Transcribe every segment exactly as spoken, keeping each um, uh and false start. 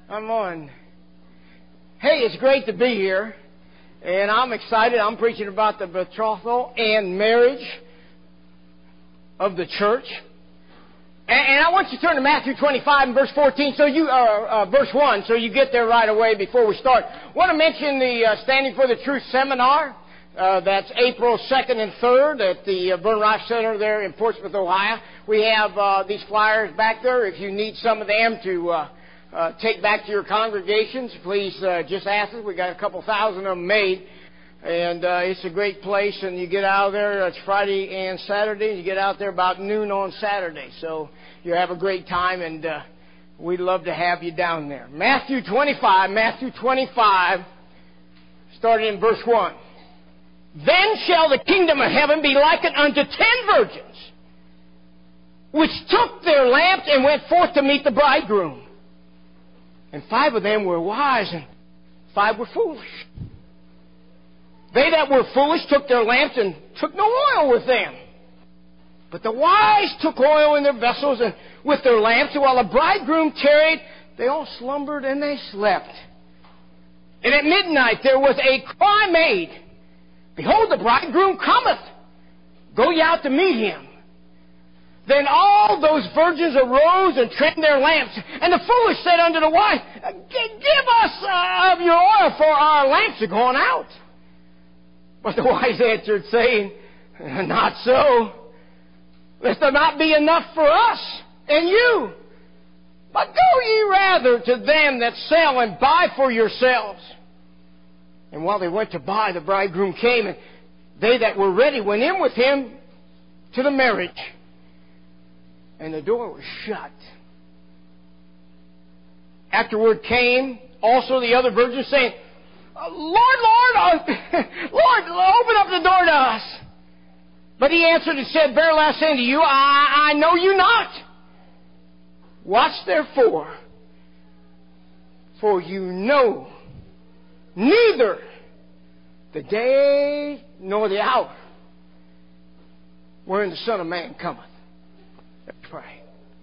I'm on. Hey, it's great to be here. And I'm excited. I'm preaching about the betrothal and marriage of the church. And, and I want you to turn to Matthew twenty-five and verse fourteen, so you, uh, uh, verse one, so you get there right away before we start. I want to mention the uh, Standing for the Truth seminar. Uh, that's April second and third at the uh, Vern Rife Center there in Portsmouth, Ohio. We have uh, these flyers back there. If you need some of them to uh, uh, take back to your congregations, please uh, just ask us. We got a couple thousand of them made. And uh, it's a great place, and you get out of there. It's Friday and Saturday. You get out there about noon on Saturday. So you have a great time, and uh, we'd love to have you down there. Matthew twenty-five, Matthew twenty-five, starting in verse one. Then shall the kingdom of heaven be likened unto ten virgins, which took their lamps and went forth to meet the bridegroom. And five of them were wise, and five were foolish. They that were foolish took their lamps and took no oil with them. But the wise took oil in their vessels and with their lamps, and while the bridegroom tarried, they all slumbered and they slept. And at midnight there was a cry made, Behold, the bridegroom cometh. Go ye out to meet him. Then all those virgins arose and trimmed their lamps. And the foolish said unto the wise, Give us uh, of your oil, for our lamps are gone out. But the wise answered, saying, Not so, lest there not be enough for us and you. But go ye rather to them that sell and buy for yourselves. And while they went to buy, the bridegroom came, and they that were ready went in with him to the marriage. And the door was shut. Afterward came also the other virgins, saying, Lord, Lord, uh, Lord, open up the door to us. But he answered and said, Verily I say unto you, I, I know you not. Watch therefore, for you know neither the day nor the hour wherein the Son of Man cometh. Let's pray.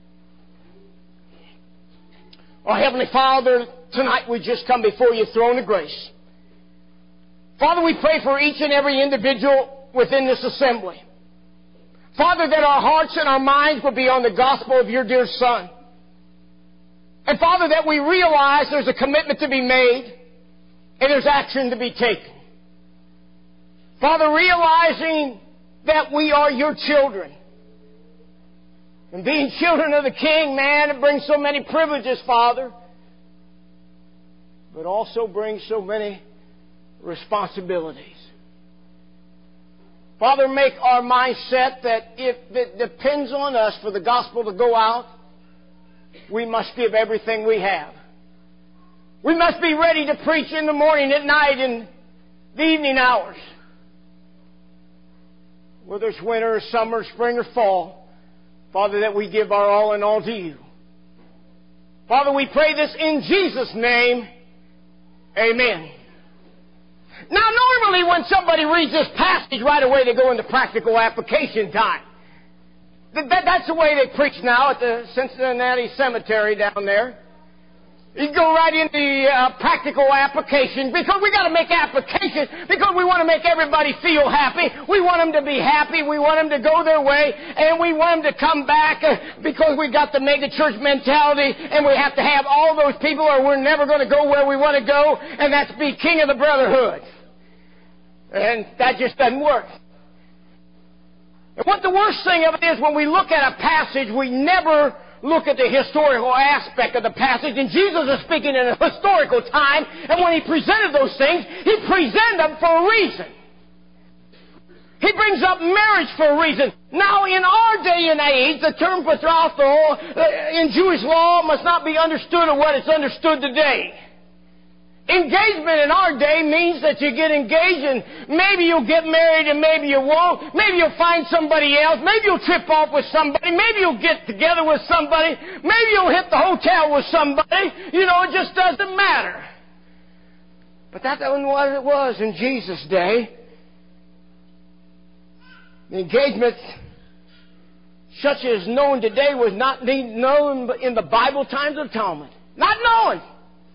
Oh, Heavenly Father, tonight we just come before your throne of grace. Father, we pray for each and every individual within this assembly. Father, that our hearts and our minds will be on the gospel of your dear Son. And Father, that we realize there's a commitment to be made and there's action to be taken. Father, realizing that we are your children. And being children of the King, man, it brings so many privileges, Father. But also brings so many responsibilities. Father, make our mindset that if it depends on us for the gospel to go out, we must give everything we have. We must be ready to preach in the morning, at night, in the evening hours. Whether it's winter or summer, spring or fall, Father, that we give our all and all to you. Father, we pray this in Jesus' name. Amen. Now, normally when somebody reads this passage, right away they go into practical application time. That, that, that's the way they preach now at the Cincinnati Cemetery down there. You go right into uh, practical application, because we got to make applications, because we want to make everybody feel happy. We want them to be happy. We want them to go their way, and we want them to come back uh, because we got the mega church mentality, and we have to have all those people, or we're never going to go where we want to go, and that's be king of the brotherhood. And that just doesn't work. And what the worst thing of it is, when we look at a passage, we never look at the historical aspect of the passage. And Jesus is speaking in a historical time, and when he presented those things, he presented them for a reason. He brings up marriage for a reason. Now, in our day and age, the term betrothal in Jewish law must not be understood or what it's understood today. Engagement in our day means that you get engaged and maybe you'll get married and maybe you won't. Maybe you'll find somebody else. Maybe you'll trip off with somebody. Maybe you'll get together with somebody. Maybe you'll hit the hotel with somebody. You know, it just doesn't matter. But that wasn't what it was in Jesus' day. The engagement, such as known today, was not known in the Bible times of Talmud. Not known.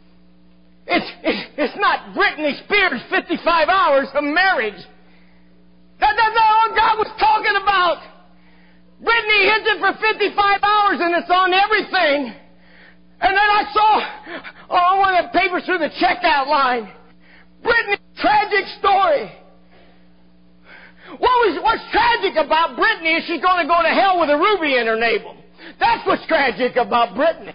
It's, it's not Britney Spears' fifty-five hours of marriage. That, that's not what God was talking about. Britney hits it for fifty-five hours and it's on everything. And then I saw on one of the papers through the checkout line, Britney's tragic story. What was, what's tragic about Britney is she's going to go to hell with a ruby in her navel. That's what's tragic about Britney.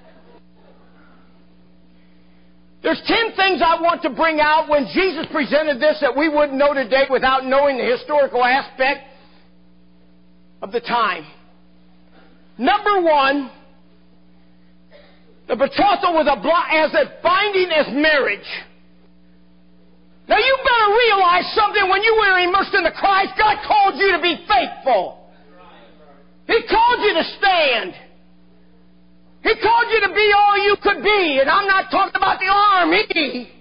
There's ten things I want to bring out when Jesus presented this that we wouldn't know today without knowing the historical aspect of the time. Number one, the betrothal was a as a binding as marriage. Now you better realize something. When you were immersed in the Christ, God called you to be faithful. He called you to stand. He called you to be all you could be. And I'm not talking about the army.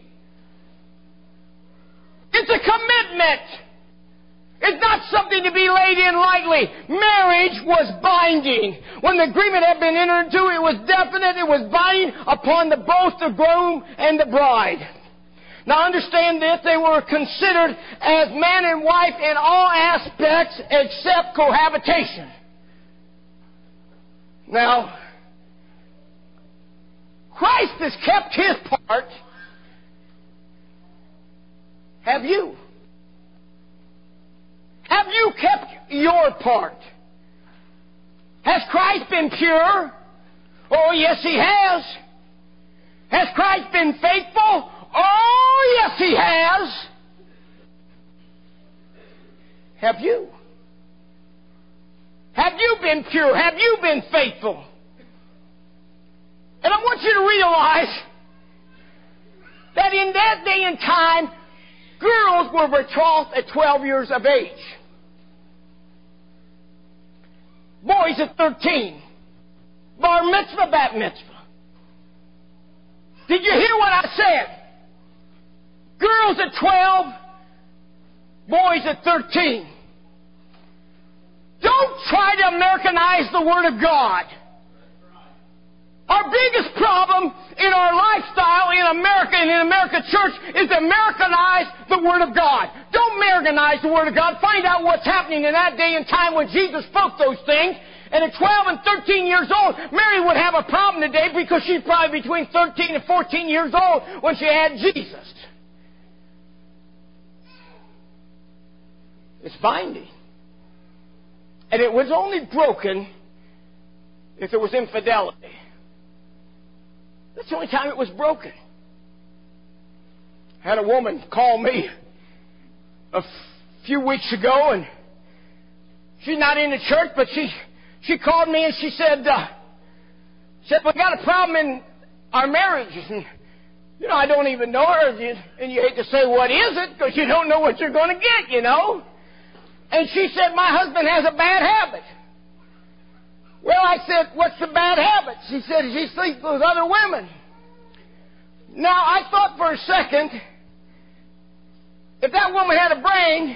It's a commitment. It's not something to be laid in lightly. Marriage was binding. When the agreement had been entered into, it was definite. It was binding upon the both the groom and the bride. Now understand this, they were considered as man and wife in all aspects except cohabitation. Now, Christ has kept His part. Have you? Have you kept your part? Has Christ been pure? Oh, yes, He has. Has Christ been faithful? Oh, yes, He has. Have you? Have you been pure? Have you been faithful? And I want you to realize that in that day and time, girls were betrothed at twelve years of age. Boys at thirteen. Bar mitzvah, bat mitzvah. Did you hear what I said? Girls at twelve, boys at thirteen. Don't try to Americanize the Word of God. Our biggest problem in our lifestyle in America and in American church is to Americanize the Word of God. Don't Americanize the Word of God. Find out what's happening in that day and time when Jesus spoke those things. And at twelve and thirteen years old, Mary would have a problem today because she's probably between thirteen and fourteen years old when she had Jesus. It's binding. And it was only broken if there was infidelity. That's the only time it was broken. I had a woman call me a f- few weeks ago, and she's not in the church, but she she called me and she said, uh, said, we got a problem in our marriages. And, you know, I don't even know her, and you hate to say, what is it? Because you don't know what you're going to get, you know. And she said, my husband has a bad habit. Well, I said, what's the bad habit? She said, he sleeps with other women. Now, I thought for a second, if that woman had a brain,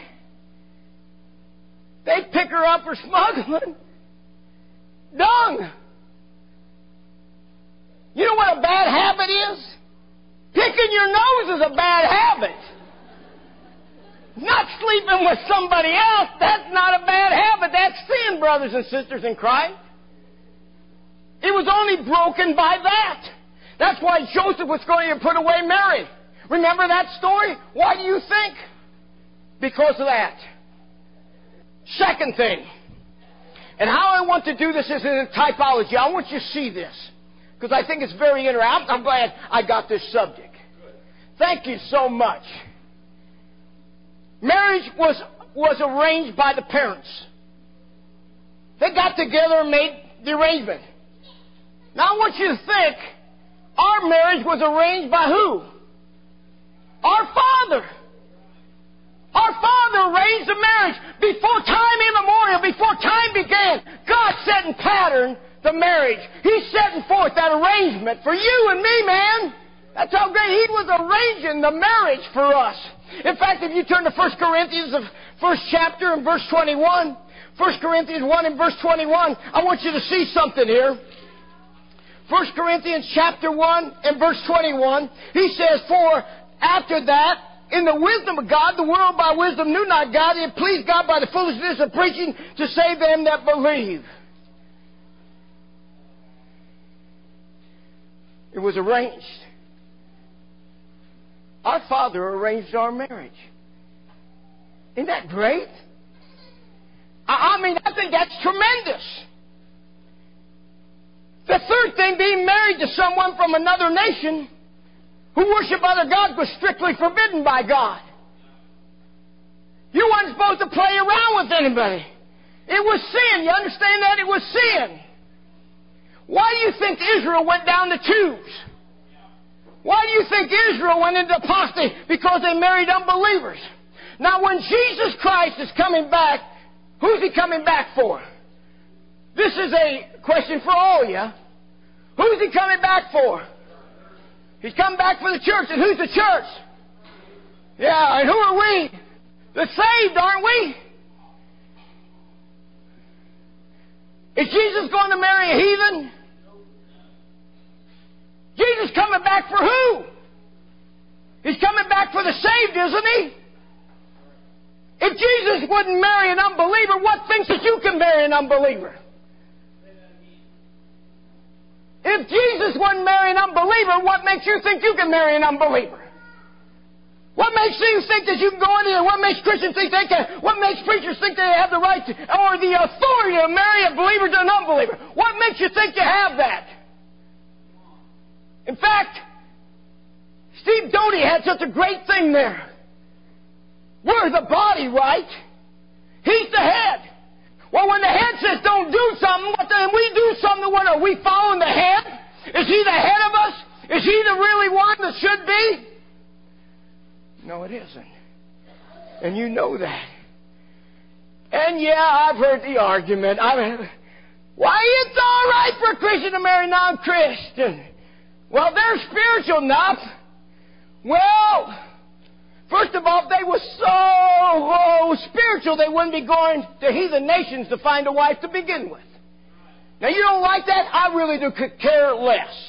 they'd pick her up for smuggling dung. You know what a bad habit is? Picking your nose is a bad habit. Not sleeping with somebody else, that's not a bad habit. That's sin, brothers and sisters in Christ. It was only broken by that. That's why Joseph was going to put away Mary. Remember that story? Why do you think? Because of that. Second thing, and how I want to do this is in typology. I want you to see this, because I think it's very interesting. I'm glad I got this subject. Thank you so much. Marriage was, was arranged by the parents. They got together and made the arrangement. Now I want you to think, our marriage was arranged by who? Our Father. Our Father arranged the marriage. Before time immemorial, before time began, God set in pattern the marriage. He's setting forth that arrangement for you and me, man. That's how great He was arranging the marriage for us. In fact, if you turn to First Corinthians, the first chapter and verse twenty-one, First Corinthians one and verse twenty-one, I want you to see something here. First Corinthians chapter one and verse twenty-one, he says, for after that, in the wisdom of God, the world by wisdom knew not God. It pleased God by the foolishness of preaching to save them that believe. It was arranged. Our Father arranged our marriage. Isn't that great? I mean, I think that's tremendous. The third thing, being married to someone from another nation who worship other gods, was strictly forbidden by God. You weren't supposed to play around with anybody. It was sin. You understand that? It was sin. Why do you think Israel went down the tubes? Why do you think Israel went into apostasy? Because they married unbelievers. Now, when Jesus Christ is coming back, who's He coming back for? This is a question for all of you. Who's He coming back for? He's coming back for the church. And who's the church? Yeah, and who are we? The saved, aren't we? Is Jesus going to marry a heathen? Jesus coming back for who? He's coming back for the saved, isn't He? If Jesus wouldn't marry an unbeliever, what thinks that you can marry an unbeliever? If Jesus wouldn't marry an unbeliever, what makes you think you can marry an unbeliever? What makes you think that you can go in there? What makes Christians think they can? What makes preachers think they have the right to, or the authority to marry a believer to an unbeliever? What makes you think you have that? In fact, Steve Doty had such a great thing there. We're the body, right? He's the head. Well, when the head says don't do something, what then we do something, what are we following the head? Is he the head of us? Is he the really one that should be? No, it isn't. And you know that. And yeah, I've heard the argument. I mean, why it's all right for a Christian to marry non-Christian? Well, they're spiritual enough. Well, first of all, if they were so oh, spiritual, they wouldn't be going to heathen nations to find a wife to begin with. Now, you don't like that? I really do care less.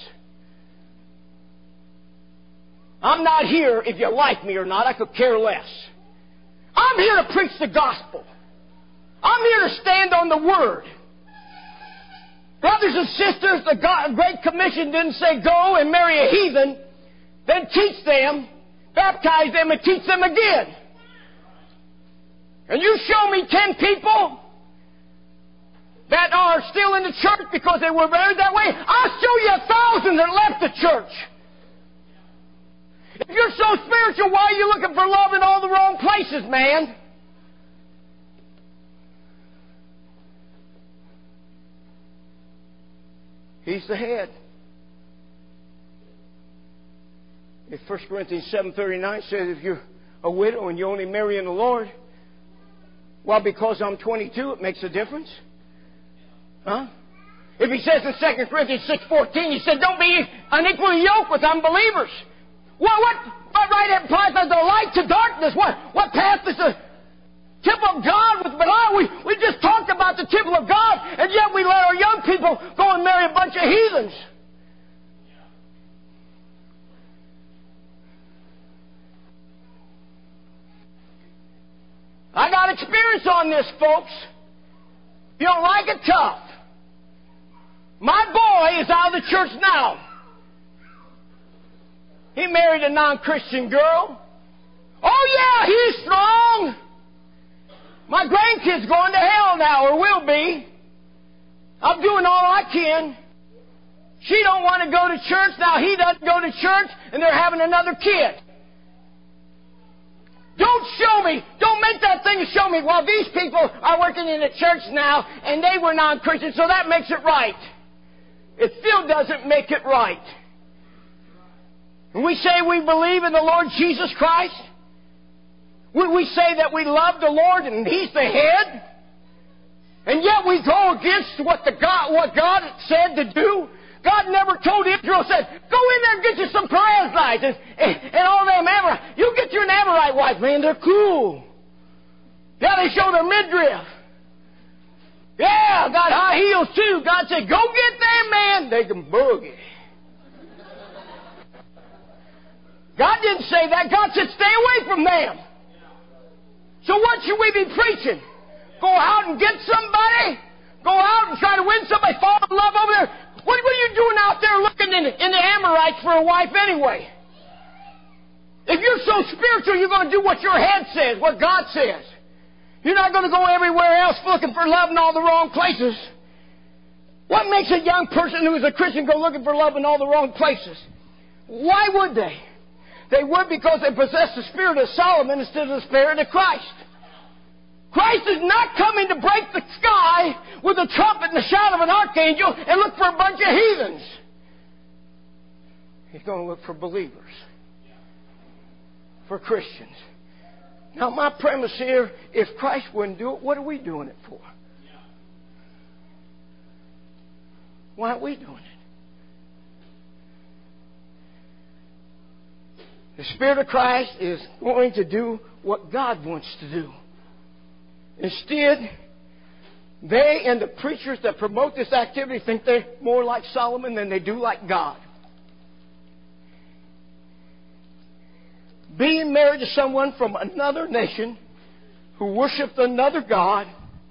I'm not here if you like me or not. I could care less. I'm here to preach the gospel. I'm here to stand on the Word. Brothers and sisters, the God, Great Commission didn't say go and marry a heathen, then teach them, baptize them, and teach them again. And you show me ten people that are still in the church because they were married that way, I'll show you a thousand that left the church. If you're so spiritual, why are you looking for love in all the wrong places, man? He's the head. If First Corinthians seven thirty-nine says if you're a widow and you only marry in the Lord, well, because I'm twenty-two, it makes a difference. Huh? If he says in Second Corinthians six fourteen, he said, don't be unequally yoked with unbelievers. Well, what, what right implies as the light to darkness? What, what path is the temple of God with Belial? We, we just talked about the temple of God, and yet we let our young people go and marry a bunch of heathens. I got experience on this, folks. If you don't like it, tough. My boy is out of the church now. He married a non-Christian girl. Oh, yeah, he's strong. My grandkid's going to hell now, or will be. I'm doing all I can. She don't want to go to church. Now he doesn't go to church, and they're having another kid. Don't show me. Don't make that thing show me, well, these people are working in the church now, and they were non-Christians, so that makes it right. It still doesn't make it right. When we say we believe in the Lord Jesus Christ, we, we say that we love the Lord and He's the head, and yet we go against what the God, what God said to do. God never told Israel, said, go in there and get you some Perizzites and, and, and all them Amorites. You get you an Amorite wife, man, they're cool. Yeah, they show their midriff. Yeah, got high heels too. God said, go get them, man. They can boogie. God didn't say that. God said, stay away from them. So what should we be preaching? Go out and get somebody? Go out and try to win somebody, fall in love over there? What, what are you doing out there looking in, in the Amorites for a wife anyway? If you're so spiritual, you're going to do what your head says, what God says. You're not going to go everywhere else looking for love in all the wrong places. What makes a young person who is a Christian go looking for love in all the wrong places? Why would they? They would because they possess the spirit of Solomon instead of the spirit of Christ. Christ is not coming to break the sky with a trumpet and the shout of an archangel and look for a bunch of heathens. He's going to look for believers. For Christians. Now my premise here, if Christ wouldn't do it, what are we doing it for? Why aren't we doing it? The Spirit of Christ is going to do what God wants to do. Instead, they and the preachers that promote this activity think they're more like Solomon than they do like God. Being married to someone from another nation who worships another God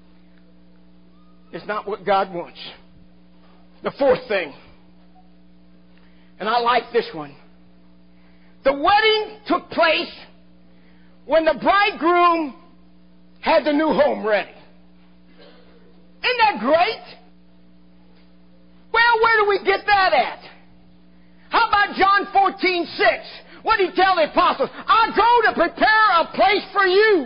is not what God wants. The fourth thing, and I like this one. The wedding took place when the bridegroom had the new home ready. Isn't that great? Well, where do we get that at? How about John fourteen six? What did he tell the apostles? I go to prepare a place for you.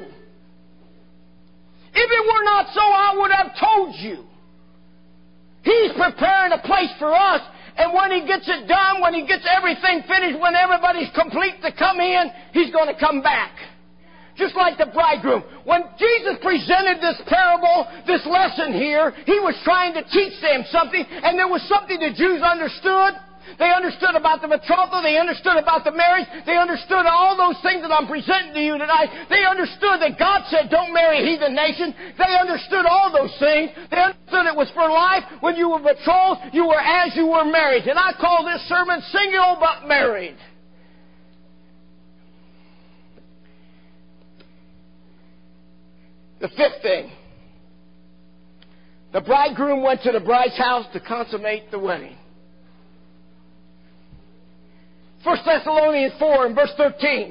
If it were not so, I would have told you. He's preparing a place for us. And when He gets it done, when He gets everything finished, when everybody's complete to come in, He's going to come back. Just like the bridegroom. When Jesus presented this parable, this lesson here, He was trying to teach them something, and there was something the Jews understood. They understood about the betrothal. They understood about the marriage. They understood all those things that I'm presenting to you tonight. They understood that God said, don't marry a heathen nation. They understood all those things. They understood it was for life. When you were betrothed, you were as you were married. And I call this sermon Single But Married. The fifth thing. The bridegroom went to the bride's house to consummate the wedding. First Thessalonians four and verse thirteen.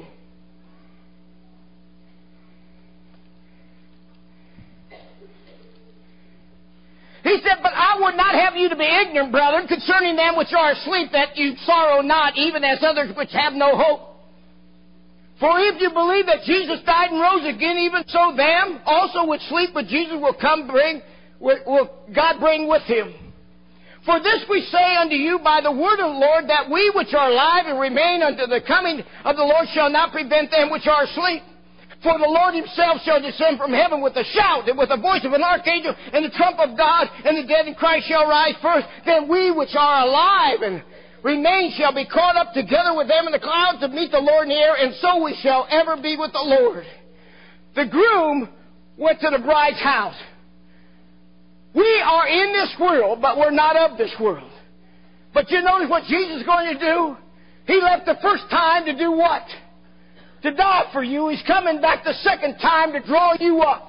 He said, but I would not have you to be ignorant, brethren, concerning them which are asleep, that you sorrow not, even as others which have no hope. For if you believe that Jesus died and rose again, even so them also which sleep with Jesus will come bring, will, will God bring with Him. For this we say unto you by the word of the Lord, that we which are alive and remain unto the coming of the Lord shall not prevent them which are asleep. For the Lord Himself shall descend from heaven with a shout, and with the voice of an archangel, and the trump of God, and the dead in Christ shall rise first. Then we which are alive and remain shall be caught up together with them in the clouds to meet the Lord in the air, and so we shall ever be with the Lord. The groom went to the bride's house. We are in this world, but we're not of this world. But you notice what Jesus is going to do? He left the first time to do what? To die for you. He's coming back the second time to draw you up.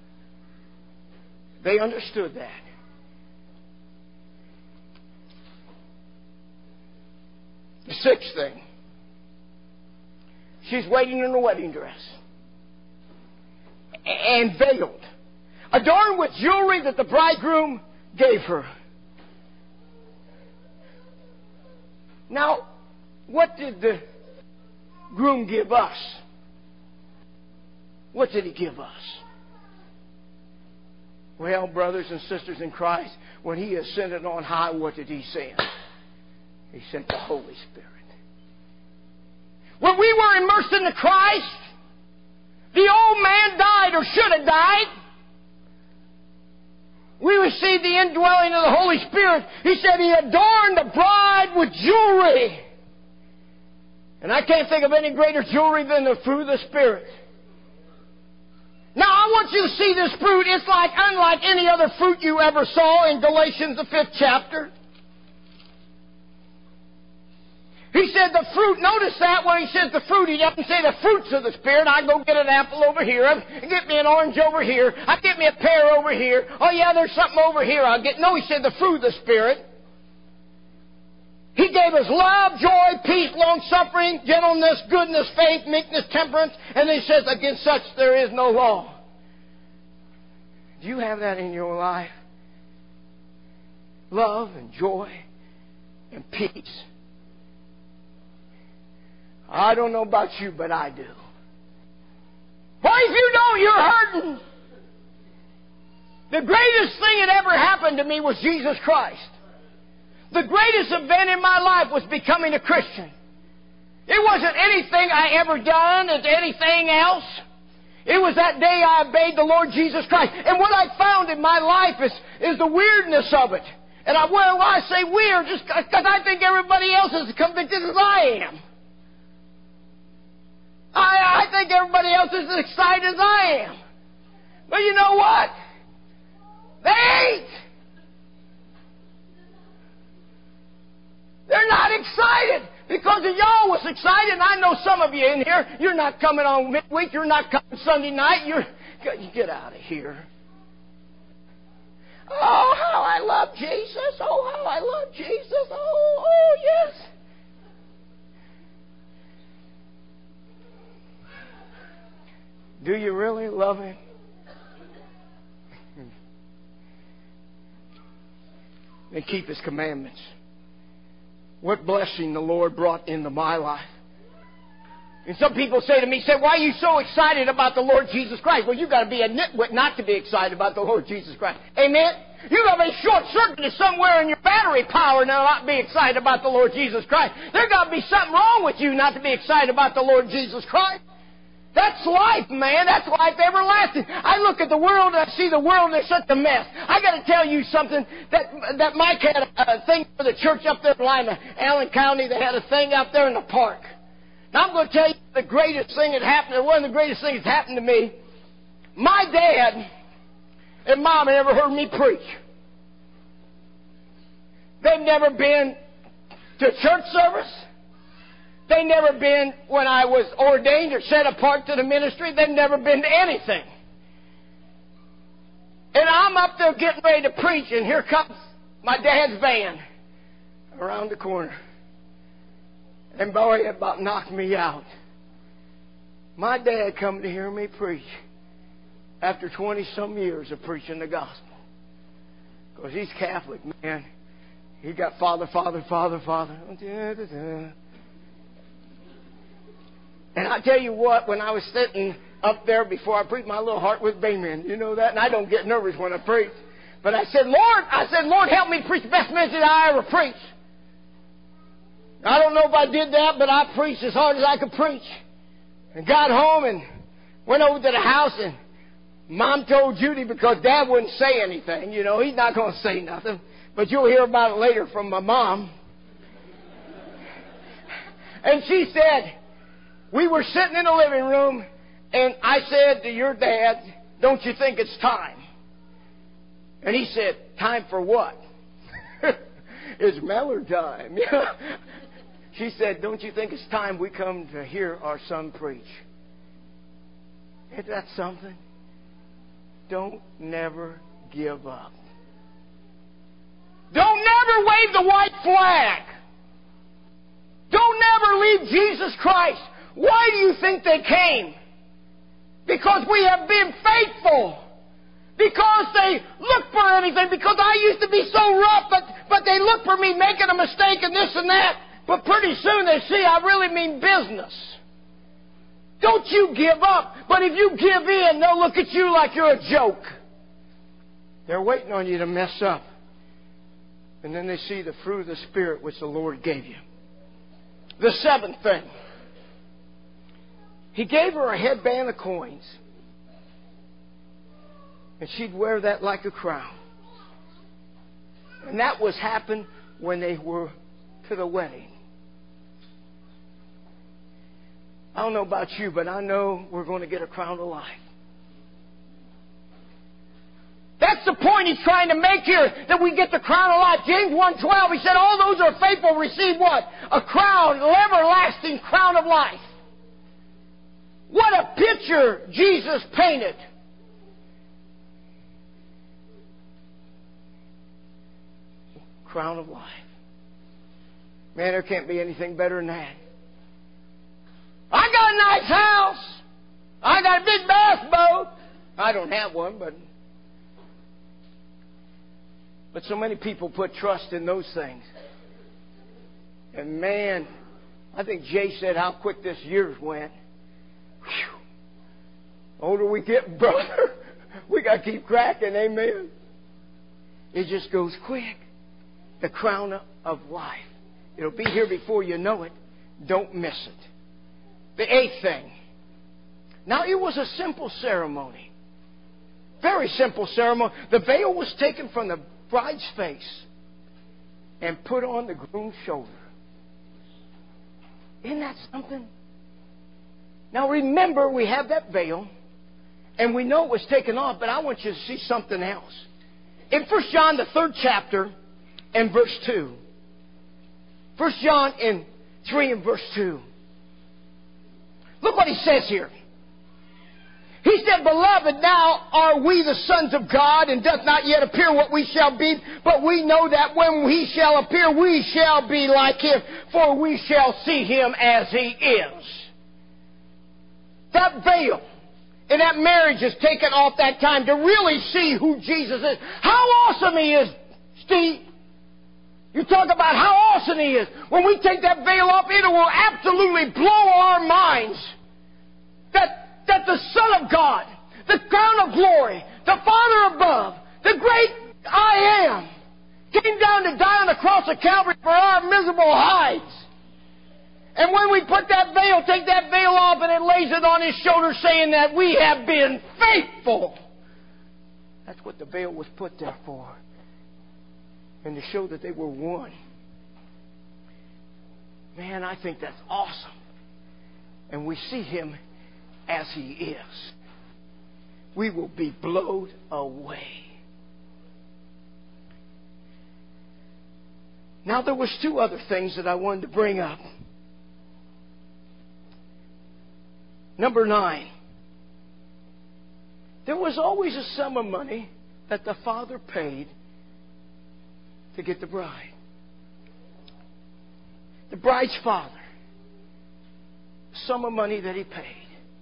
They understood that. The sixth thing. She's waiting in a wedding dress. And veiled. Adorned with jewelry that the bridegroom gave her. Now, what did the groom give us? What did He give us? Well, brothers and sisters in Christ, when He ascended on high, what did He send? He sent the Holy Spirit. When we were immersed into Christ, the old man died or should have died. We received the indwelling of the Holy Spirit. He said He adorned the bride with jewelry. And I can't think of any greater jewelry than the fruit of the Spirit. Now, I want you to see this fruit. It's like unlike any other fruit you ever saw in Galatians, the fifth chapter. He said the fruit, notice that when he says the fruit, he doesn't say the fruits of the Spirit. I go get an apple over here, I get me an orange over here, I get me a pear over here. Oh yeah, there's something over here I'll get. No, he said the fruit of the Spirit. He gave us love, joy, peace, long-suffering, gentleness, goodness, faith, meekness, temperance. And he says, against such there is no law. Do you have that in your life? Love and joy and peace. I don't know about you, but I do. Why, if you don't, you're hurting. The greatest thing that ever happened to me was Jesus Christ. The greatest event in my life was becoming a Christian. It wasn't anything I ever done as anything else. It was that day I obeyed the Lord Jesus Christ. And what I found in my life is, is the weirdness of it. And I, well, I say weird just because I think everybody else is as convicted as I am. I, I think everybody else is as excited as I am. But you know what? They ain't. They're not excited. Because if y'all was excited, and I know some of you in here, you're not coming on midweek, you're not coming Sunday night, you're, you get out of here. Oh, how I love Jesus. Oh, how I love Jesus. Oh, oh, yes. Do you really love Him? And keep His commandments. What blessing the Lord brought into my life. And some people say to me, say, why are you so excited about the Lord Jesus Christ? Well, you've got to be a nitwit not to be excited about the Lord Jesus Christ. Amen? You've got to be short-circuited somewhere in your battery power to not be excited about the Lord Jesus Christ. There's got to be something wrong with you not to be excited about the Lord Jesus Christ. That's life, man. That's life everlasting. I look at the world and I see the world and it's such a mess. I got to tell you something. That that Mike had a, a thing for the church up there in Lima, Allen County. They had a thing out there in the park. Now I'm going to tell you the greatest thing that happened, or one of the greatest things that happened to me. My dad and Mom never heard me preach. They've never been to church service. They've never been when I was ordained or set apart to the ministry. They've never been to anything. And I'm up there getting ready to preach, and here comes my dad's van around the corner. And boy, it about knocked me out. My dad come to hear me preach after twenty-some years of preaching the gospel. Because he's Catholic, man. He got Father, Father, Father, Father. And I tell you what, when I was sitting up there before I preached, my little heart was beaming. You know that? And I don't get nervous when I preach. But I said, Lord, I said, Lord, help me preach the best message I ever preached. I don't know if I did that, but I preached as hard as I could preach. And got home and went over to the house, and Mom told Judy, because Dad wouldn't say anything. You know, he's not going to say nothing. But you'll hear about it later from my mom. And she said, we were sitting in the living room, and I said to your dad, don't you think it's time? And he said, time for what? It's Mellor time. She said, don't you think it's time we come to hear our son preach? Isn't that something? Don't never give up. Don't never wave the white flag. Don't never leave Jesus Christ. Why do you think they came? Because we have been faithful. Because they look for anything. Because I used to be so rough, but, but they look for me making a mistake and this and that. But pretty soon they see I really mean business. Don't you give up. But if you give in, they'll look at you like you're a joke. They're waiting on you to mess up. And then they see the fruit of the Spirit which the Lord gave you. The seventh thing. He gave her a headband of coins. And she'd wear that like a crown. And that was happened when they were to the wedding. I don't know about you, but I know we're going to get a crown of life. That's the point he's trying to make here, that we get the crown of life. James one twelve, he said, all those who are faithful receive what? A crown, an everlasting crown of life. What a picture Jesus painted. Crown of life. Man, there can't be anything better than that. I got a nice house. I got a big bass boat. I don't have one, but... But so many people put trust in those things. And man, I think Jay said how quick this year went. Whew. Older we get, brother, we got to keep cracking, amen. It just goes quick. The crown of life. It'll be here before you know it. Don't miss it. The eighth thing. Now, it was a simple ceremony. Very simple ceremony. The veil was taken from the bride's face and put on the groom's shoulder. Isn't that something? Now remember, we have that veil and we know it was taken off, but I want you to see something else. In First John, the third chapter, and verse two. First John in three and verse two. Look what he says here. He said, Beloved, now are we the sons of God, and doth not yet appear what we shall be, but we know that when He shall appear, we shall be like Him, for we shall see Him as He is. That veil in that marriage is taken off that time to really see who Jesus is. How awesome He is, Steve. You talk about how awesome He is. When we take that veil off, it will absolutely blow our minds. That That the Son of God, the crown of glory, the Father above, the great I Am, came down to die on the cross of Calvary for our miserable hides. And when we put that veil, take that veil off, and it lays it on His shoulder saying that we have been faithful. That's what the veil was put there for. And to show that they were one. Man, I think that's awesome. And we see Him as He is. We will be blown away. Now there was two other things that I wanted to bring up. Number nine. There was always a sum of money that the father paid to get the bride. The bride's father. A sum of money that he paid.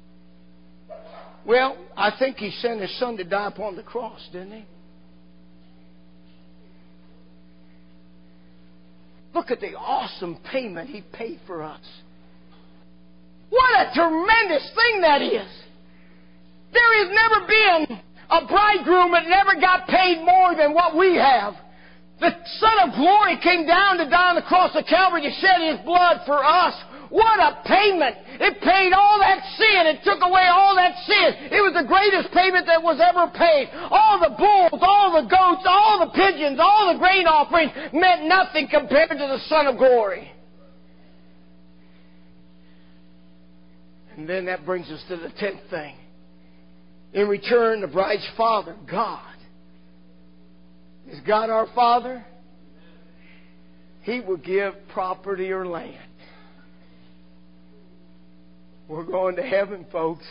Well, I think He sent His Son to die upon the cross, didn't He? Look at the awesome payment He paid for us. What a tremendous thing that is. There has never been a bridegroom that never got paid more than what we have. The Son of Glory came down to die on the cross of Calvary to shed His blood for us. What a payment! It paid all that sin. It took away all that sin. It was the greatest payment that was ever paid. All the bulls, all the goats, all the pigeons, all the grain offerings meant nothing compared to the Son of Glory. And then that brings us to the tenth thing. In return, the bride's father, God. Is God our Father? He will give property or land. We're going to heaven, folks.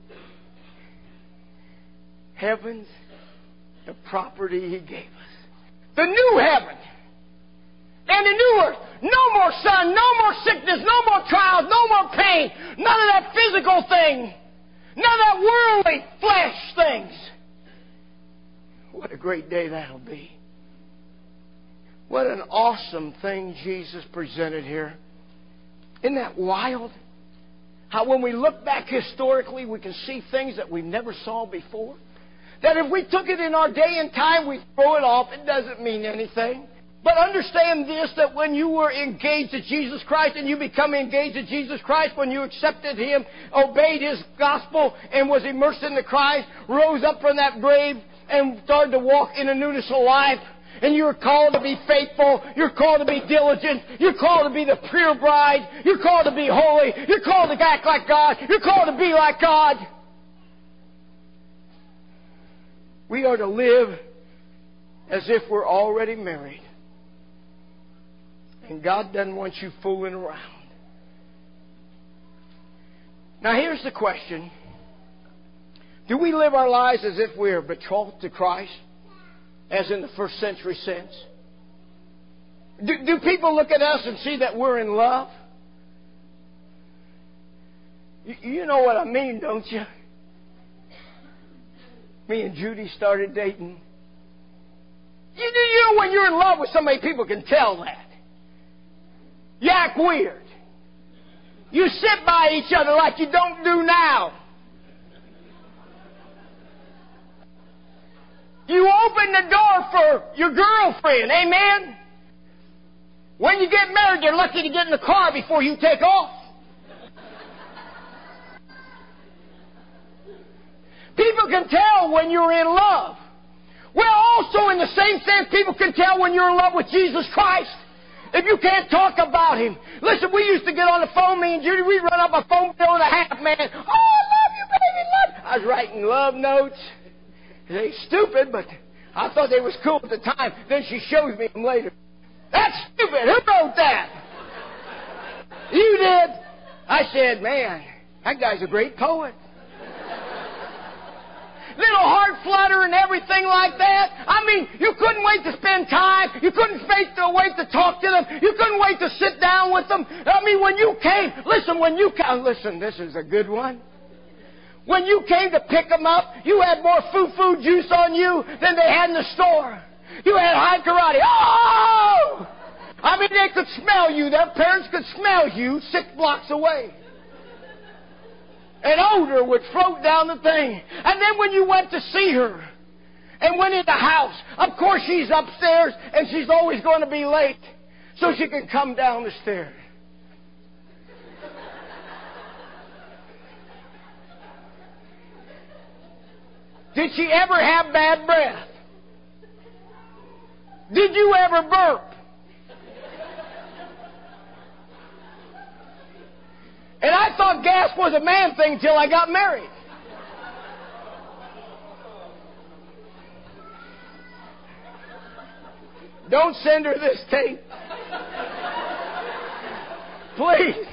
Heaven's the property He gave us. The new heaven and the new earth. No more sun, no more sickness, no more trials, no more pain. None of that physical thing. None of that worldly flesh things. What a great day that'll be. What an awesome thing Jesus presented here. Isn't that wild? How when we look back historically, we can see things that we never saw before. That if we took it in our day and time, we throw it off. It doesn't mean anything. But understand this, that when you were engaged to Jesus Christ and you become engaged to Jesus Christ, when you accepted Him, obeyed His gospel, and was immersed in the Christ, rose up from that grave and started to walk in a newness of life, and you're called to be faithful. You're called to be diligent. You're called to be the pure bride. You're called to be holy. You're called to act like God. You're called to be like God. We are to live as if we're already married. And God doesn't want you fooling around. Now here's the question. Do we live our lives as if we are betrothed to Christ, as in the first century sense? Do, do people look at us and see that we're in love? You, you know what I mean, don't you? Me and Judy started dating. You, you know when you're in love with somebody, people can tell that. You act weird. You sit by each other like you don't do now. You open the door for your girlfriend, amen? When you get married, you're lucky to get in the car before you take off. People can tell when you're in love. Well, also in the same sense, people can tell when you're in love with Jesus Christ. If you can't talk about Him. Listen, we used to get on the phone, me and Judy, we'd run up a phone bill and a half, man. Oh, I love you, baby, love. I was writing love notes. They stupid, but I thought they was cool at the time. Then she shows me them later. That's stupid. Who wrote that? You did. I said, man, that guy's a great poet. Little heart flutter and everything like that. I mean, you couldn't wait to spend time. You couldn't wait to, wait to talk to them. You couldn't wait to sit down with them. I mean, when you came, listen, when you came, listen, this is a good one. When you came to pick them up, you had more foo-foo juice on you than they had in the store. You had high karate. Oh! I mean, they could smell you. Their parents could smell you six blocks away. An odor would float down the thing. And then when you went to see her and went in the house, of course she's upstairs and she's always going to be late so she can come down the stairs. Did she ever have bad breath? Did you ever burp? And I thought gas was a man thing until I got married. Don't send her this tape. Please.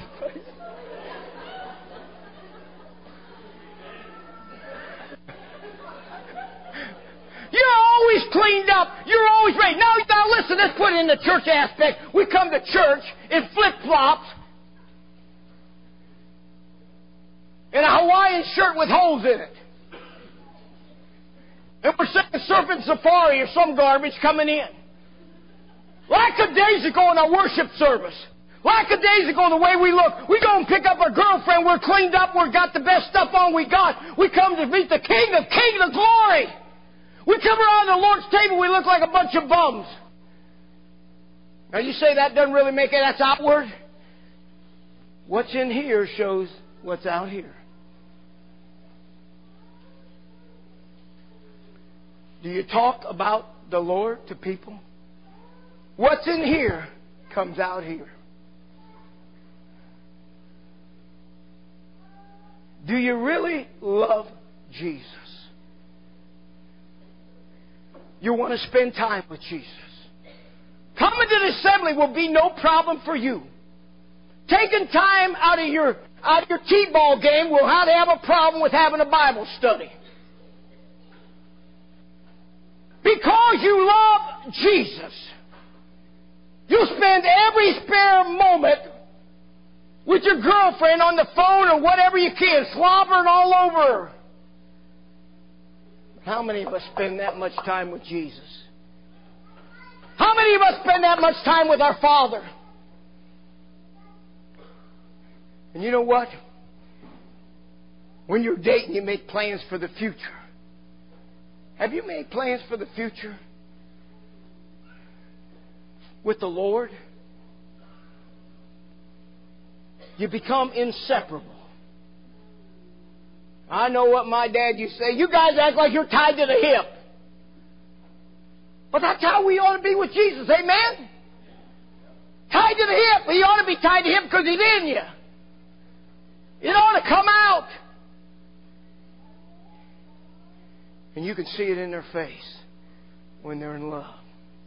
You're always cleaned up. You're always ready. Now, now listen, let's put it in the church aspect. We come to church in flip-flops and a Hawaiian shirt with holes in it. And we're singing Surfing Safari or some garbage coming in. Lackadaisical in our worship service. Lackadaisical in the way we look. We go and pick up our girlfriend. We're cleaned up. We've got the best stuff on we got. We come to meet the King of Kings of Glory. We come around the Lord's table, we look like a bunch of bums. Now you say that doesn't really make it, that's outward. What's in here shows what's out here. Do you talk about the Lord to people? What's in here comes out here. Do you really love Jesus? You want to spend time with Jesus. Coming to the assembly will be no problem for you. Taking time out of your out of your T-ball game will not have a problem with having a Bible study. Because you love Jesus, you'll spend every spare moment with your girlfriend on the phone or whatever you can, slobbering all over her. How many of us spend that much time with Jesus? How many of us spend that much time with our Father? And you know what? When you're dating, you make plans for the future. Have you made plans for the future with the Lord? You become inseparable. I know what my dad used to say. You guys act like you're tied to the hip. But that's how we ought to be with Jesus. Amen? Tied to the hip. He ought to be tied to him because he's in you. It ought to come out. And you can see it in their face. when they're in love.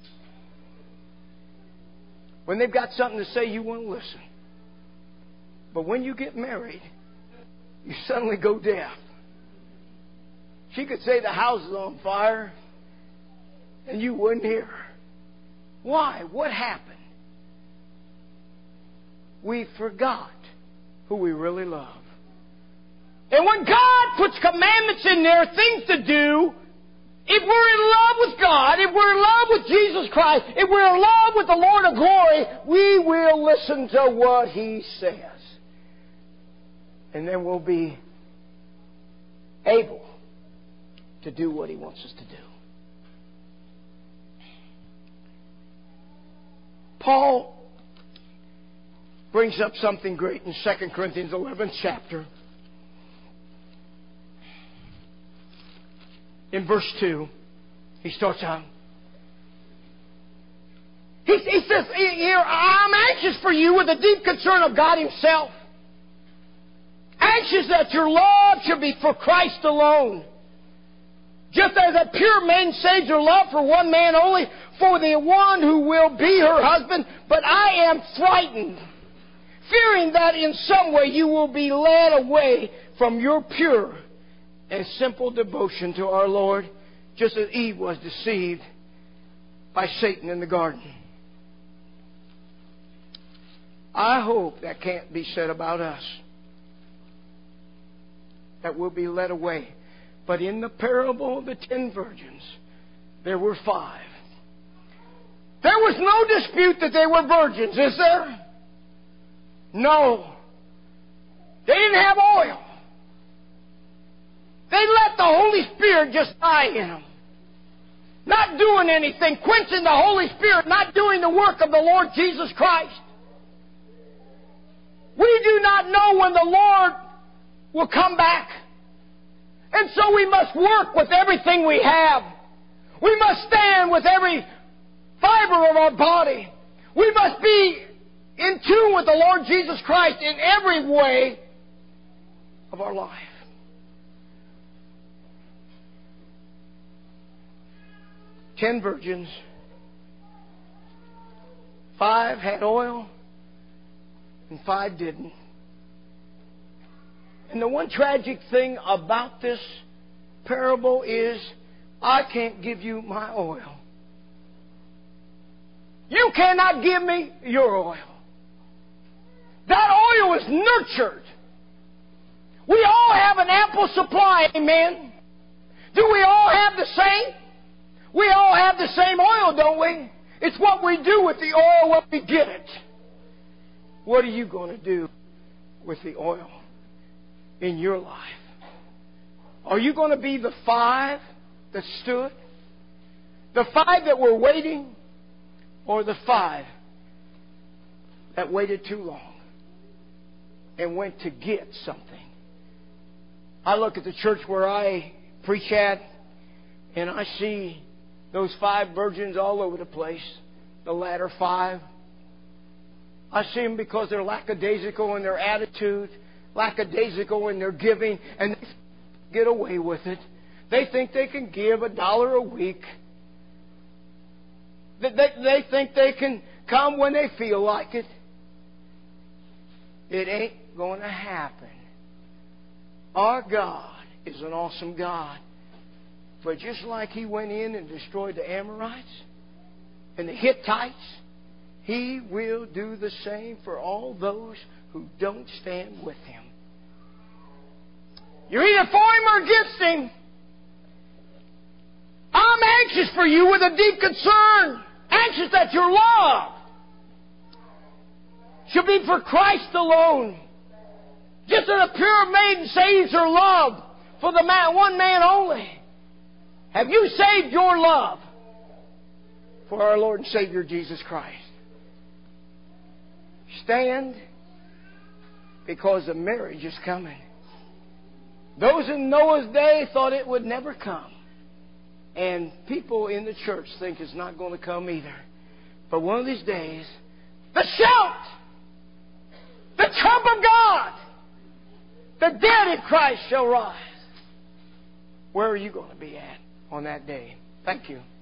When they've got something to say, you want to listen. But when you get married, you suddenly go deaf. She could say the house is on fire, and you wouldn't hear her. Why? What happened? We forgot who we really love. And when God puts commandments in there, things to do, if we're in love with God, if we're in love with Jesus Christ, if we're in love with the Lord of glory, we will listen to what He says. And then we'll be able to do what He wants us to do. Paul brings up something great in Second Corinthians eleventh chapter. In verse two, he starts out. He, he says here, I'm anxious for you with a deep concern of God Himself. Anxious that your love should be for Christ alone. Just as a pure maiden saves her love for one man only, for the one who will be her husband. But I am frightened, fearing that in some way you will be led away from your pure and simple devotion to our Lord, just as Eve was deceived by Satan in the garden. I hope that can't be said about us, that we'll be led away. But in the parable of the ten virgins, there were five. There was no dispute that they were virgins, is there? No. They didn't have oil. They let the Holy Spirit just die in them. Not doing anything, quenching the Holy Spirit, not doing the work of the Lord Jesus Christ. We do not know when the Lord will come back. And so we must work with everything we have. We must stand with every fiber of our body. We must be in tune with the Lord Jesus Christ in every way of our life. Ten virgins. Five had oil and five didn't. And the one tragic thing about this parable is I can't give you my oil. You cannot give me your oil. That oil is nurtured. We all have an ample supply, amen? Do we all have the same? We all have the same oil, don't we? It's what we do with the oil when we get it. What are you going to do with the oil in your life? Are you going to be the five that stood? The five that were waiting? Or the five that waited too long and went to get something? I look at the church where I preach at, and I see those five virgins all over the place. The latter five. I see them because they're lackadaisical in their attitude, lackadaisical in their giving, and they get away with it. They think they can give a dollar a week. They, they, they think they can come when they feel like it. It ain't going to happen. Our God is an awesome God. But just like He went in and destroyed the Amorites and the Hittites, He will do the same for all those who don't stand with Him. You're either for Him or against Him. I'm anxious for you with a deep concern. Anxious that your love should be for Christ alone. Just as a pure maiden saves her love for the man, one man only. Have you saved your love for our Lord and Savior Jesus Christ? Stand, because the marriage is coming. Those in Noah's day thought it would never come. And people in the church think it's not going to come either. But one of these days, the shout, the trump of God, the dead in Christ shall rise. Where are you going to be at on that day? Thank you.